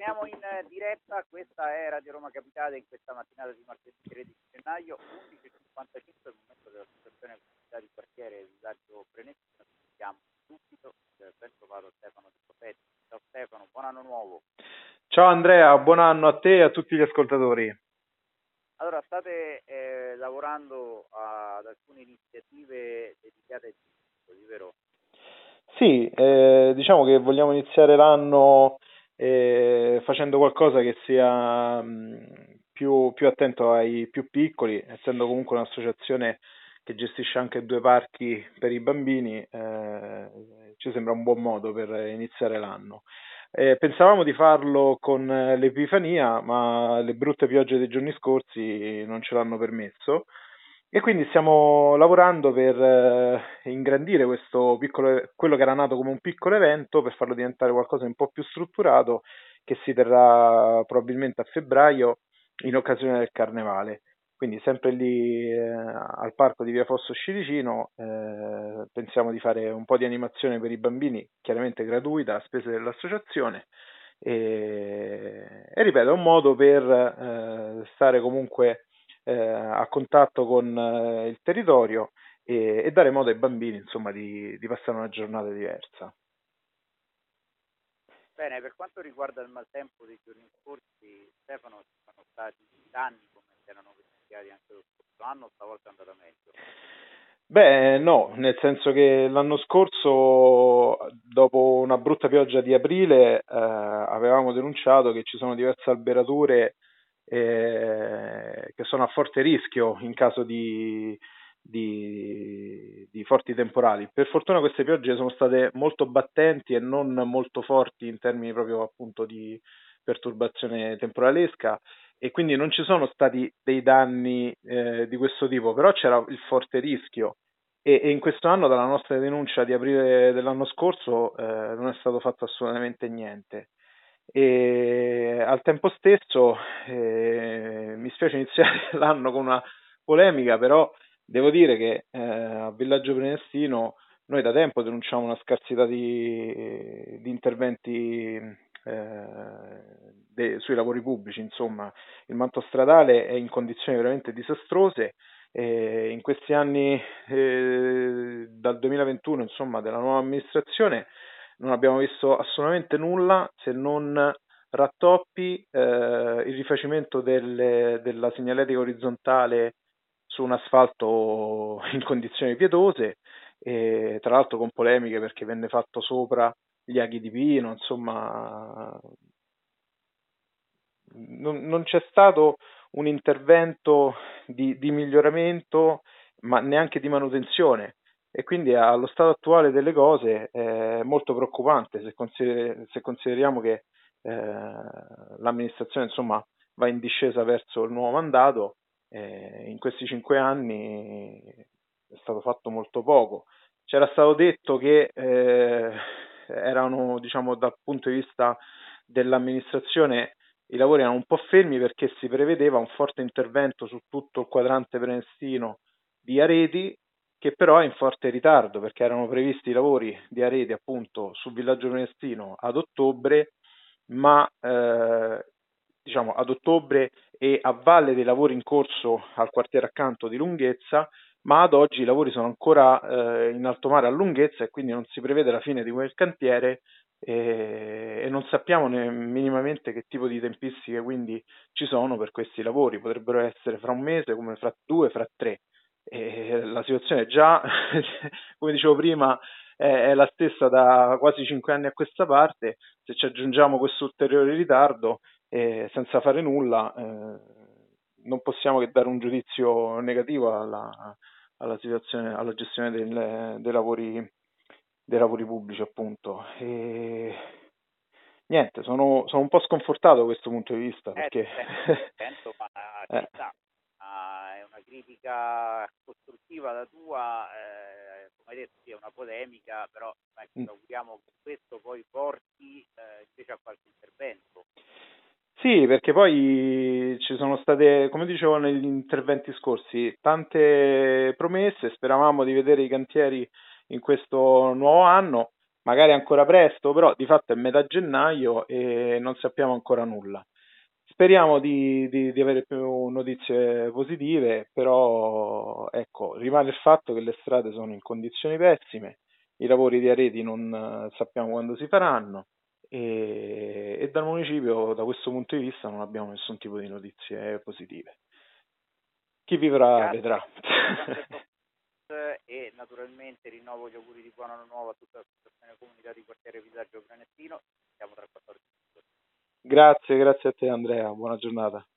Torniamo in diretta, questa è Radio Roma Capitale in questa mattinata di martedì 13 gennaio, 11:55, il momento della situazione comunità di quartiere Villaggio Prenestina. Sentiamo subito il ben trovato Stefano Di Profetti. Ciao Stefano, buon anno nuovo. Ciao Andrea, buon anno a te e a tutti gli ascoltatori. Allora, state lavorando ad alcune iniziative dedicate ai piccoli, vero? Sì, diciamo che vogliamo iniziare l'anno facendo qualcosa che sia più attento ai più piccoli, essendo comunque un'associazione che gestisce anche 2 parchi per i bambini, ci sembra un buon modo per iniziare l'anno. Pensavamo di farlo con l'Epifania, ma le brutte piogge dei giorni scorsi non ce l'hanno permesso. E quindi stiamo lavorando per ingrandire questo piccolo, quello che era nato come un piccolo evento, per farlo diventare qualcosa di un po' più strutturato, che si terrà probabilmente a febbraio in occasione del Carnevale. Quindi sempre lì al parco di Via Fosso Scilicino pensiamo di fare un po' di animazione per i bambini, chiaramente gratuita a spese dell'associazione. E ripeto, è un modo per stare comunque a contatto con il territorio e dare modo ai bambini, insomma, di passare una giornata diversa. Bene, per quanto riguarda il maltempo dei giorni scorsi, Stefano, ci sono stati danni come erano verificati anche lo scorso anno, stavolta è andata meglio. Beh, no, nel senso che l'anno scorso, dopo una brutta pioggia di aprile, avevamo denunciato che ci sono diverse alberature che sono a forte rischio in caso di forti temporali. Per fortuna queste piogge sono state molto battenti e non molto forti in termini proprio appunto di perturbazione temporalesca e quindi non ci sono stati dei danni di questo tipo, però c'era il forte rischio e in questo anno dalla nostra denuncia di aprile dell'anno scorso non è stato fatto assolutamente niente. E al tempo stesso mi spiace iniziare l'anno con una polemica, però devo dire che a Villaggio Prenestino noi da tempo denunciamo una scarsità di interventi sui lavori pubblici, insomma, il manto stradale è in condizioni veramente disastrose. In questi anni, dal 2021, insomma, della nuova amministrazione, non abbiamo visto assolutamente nulla se non rattoppi, il rifacimento della segnaletica orizzontale su un asfalto in condizioni pietose, e tra l'altro con polemiche perché venne fatto sopra gli aghi di pino, insomma, non c'è stato un intervento di miglioramento, ma neanche di manutenzione. E quindi allo stato attuale delle cose è molto preoccupante se consideriamo che l'amministrazione insomma va in discesa verso il nuovo mandato. In questi 5 anni è stato fatto molto poco. C'era stato detto che erano, diciamo, dal punto di vista dell'amministrazione i lavori erano un po' fermi perché si prevedeva un forte intervento su tutto il quadrante prenestino di Areti, che però è in forte ritardo perché erano previsti i lavori di Areti appunto sul villaggio prenestino ad ottobre, ma diciamo ad ottobre e a valle dei lavori in corso al quartiere accanto di Lunghezza, ma ad oggi i lavori sono ancora in alto mare a Lunghezza e quindi non si prevede la fine di quel cantiere e non sappiamo minimamente che tipo di tempistiche quindi ci sono per questi lavori, potrebbero essere fra un mese, come fra 2, fra 3. La situazione è già, come dicevo prima, è la stessa da quasi 5 anni a questa parte. Se ci aggiungiamo questo ulteriore ritardo, senza fare nulla, non possiamo che dare un giudizio negativo alla situazione, alla gestione dei lavori pubblici, appunto. E niente, sono un po' sconfortato da questo punto di vista perché Sento, ma ci sta. È una critica costruttiva la tua, come hai detto, sì, è una polemica, però ci auguriamo che questo poi porti invece a qualche intervento. Sì, perché poi ci sono state, come dicevo negli interventi scorsi, tante promesse, speravamo di vedere i cantieri in questo nuovo anno magari ancora presto, però di fatto è metà gennaio e non sappiamo ancora nulla. Speriamo di avere più notizie positive, però ecco, rimane il fatto che le strade sono in condizioni pessime, i lavori di Areti non sappiamo quando si faranno e dal municipio da questo punto di vista non abbiamo nessun tipo di notizie positive. Chi vivrà vedrà. E naturalmente rinnovo gli auguri di buon anno nuovo a tutta l'associazione comunità di quartiere Villaggio Prenettino. Siamo tra 14 giorni. Grazie a te Andrea, buona giornata.